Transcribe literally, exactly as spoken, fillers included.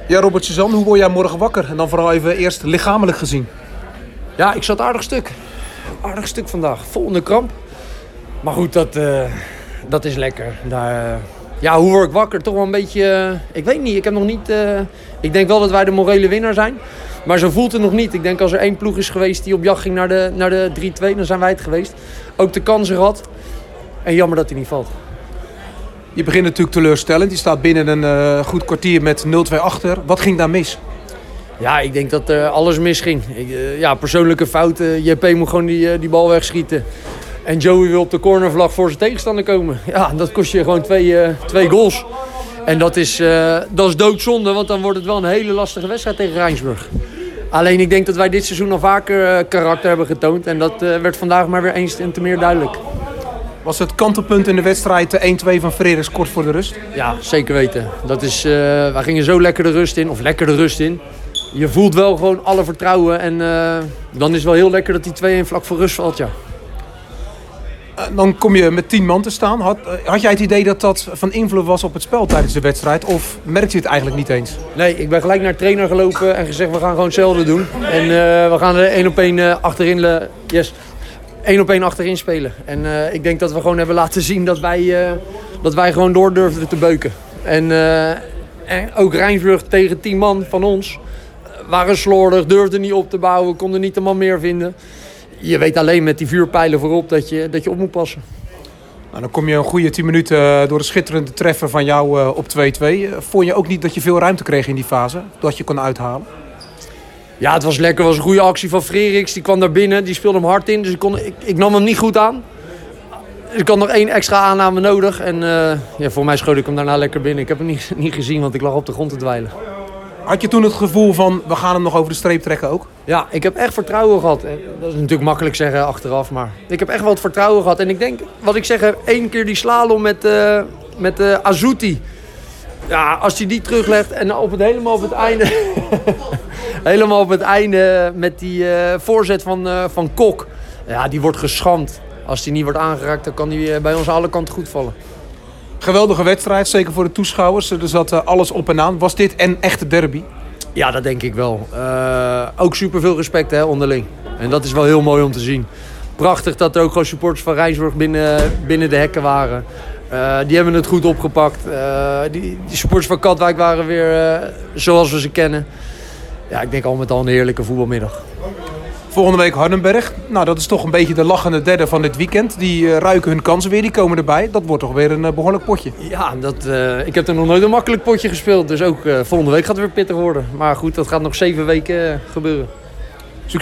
Ja, Robert Suzan, hoe word jij morgen wakker? En dan vooral even eerst lichamelijk gezien. Ja, ik zat aardig stuk. Aardig stuk vandaag. Vol in de kramp. Maar goed, dat, uh, dat is lekker. Daar, uh, ja, hoe word ik wakker? Toch wel een beetje... Uh, ik weet niet, ik heb nog niet... Uh, ik denk wel dat wij de morele winnaar zijn. Maar zo voelt het nog niet. Ik denk als er één ploeg is geweest die op jacht ging naar de, naar de drie twee... dan zijn wij het geweest. Ook de kansen gehad. En jammer dat hij niet valt. Je begint natuurlijk teleurstellend. Je staat binnen een uh, goed kwartier met nul twee achter. Wat ging daar mis? Ja, ik denk dat uh, alles misging. Ik, uh, ja, persoonlijke fouten. J P moet gewoon die, uh, die bal wegschieten. En Joey wil op de cornervlag voor zijn tegenstander komen. Ja, dat kost je gewoon twee, uh, twee goals. En dat is, uh, dat is doodzonde, want dan wordt het wel een hele lastige wedstrijd tegen Rijnsburg. Alleen ik denk dat wij dit seizoen al vaker uh, karakter hebben getoond. En dat uh, werd vandaag maar weer eens en te meer duidelijk. Was het kantelpunt in de wedstrijd de één twee van Freres kort voor de rust? Ja, zeker weten. Dat is, uh, wij gingen zo lekker de rust in, of lekker de rust in. Je voelt wel gewoon alle vertrouwen. En uh, dan is het wel heel lekker dat die twee een vlak voor rust valt, ja. Uh, dan kom je met tien man te staan. Had, uh, had jij het idee dat dat van invloed was op het spel tijdens de wedstrijd? Of merkte je het eigenlijk niet eens? Nee, ik ben gelijk naar de trainer gelopen en gezegd we gaan gewoon hetzelfde doen. En uh, we gaan er één op één uh, achterin... Uh, yes. één op één achterin spelen. En uh, ik denk dat we gewoon hebben laten zien dat wij, uh, dat wij gewoon door durfden te beuken. En, uh, en ook Rijnsburg tegen tien man van ons waren slordig, durfden niet op te bouwen, konden niet de man meer vinden. Je weet alleen met die vuurpijlen voorop dat je, dat je op moet passen. Nou, dan kom je een goede tien minuten door de schitterende treffer van jou uh, op twee twee. Vond je ook niet dat je veel ruimte kreeg in die fase? Dat je kon uithalen? Ja, het was lekker. Het was een goede actie van Freriks. Die kwam daar binnen. Die speelde hem hard in. Dus ik, kon, ik, ik nam hem niet goed aan. Dus ik had nog één extra aanname nodig. En uh, ja, voor mij schoot ik hem daarna lekker binnen. Ik heb hem niet, niet gezien, want ik lag op de grond te dweilen. Had je toen het gevoel van, we gaan hem nog over de streep trekken ook? Ja, ik heb echt vertrouwen gehad. Dat is natuurlijk makkelijk zeggen achteraf, maar ik heb echt wel het vertrouwen gehad. En ik denk, wat ik zeg, één keer die slalom met, uh, met uh, Azuti. Ja, als hij die teruglegt en op het, helemaal op het einde... helemaal op het einde met die uh, voorzet van, uh, van Kok. Ja, die wordt geschamd. Als die niet wordt aangeraakt, dan kan die uh, bij ons alle kanten goed vallen. Geweldige wedstrijd, zeker voor de toeschouwers. Er zat uh, alles op en aan. Was dit een echte derby? Ja, dat denk ik wel. Uh, ook superveel respect hè, onderling. En dat is wel heel mooi om te zien. Prachtig dat er ook gewoon supporters van Rijnsburg binnen, binnen de hekken waren. Uh, die hebben het goed opgepakt. Uh, die, die supporters van Katwijk waren weer uh, zoals we ze kennen. Ja, ik denk al met al een heerlijke voetbalmiddag. Volgende week Hardenberg. Nou, dat is toch een beetje de lachende derde van dit weekend. Die uh, ruiken hun kansen weer, die komen erbij. Dat wordt toch weer een uh, behoorlijk potje. Ja, dat, uh, ik heb er nog nooit een makkelijk potje gespeeld. Dus ook uh, volgende week gaat het weer pittig worden. Maar goed, dat gaat nog zeven weken uh, gebeuren.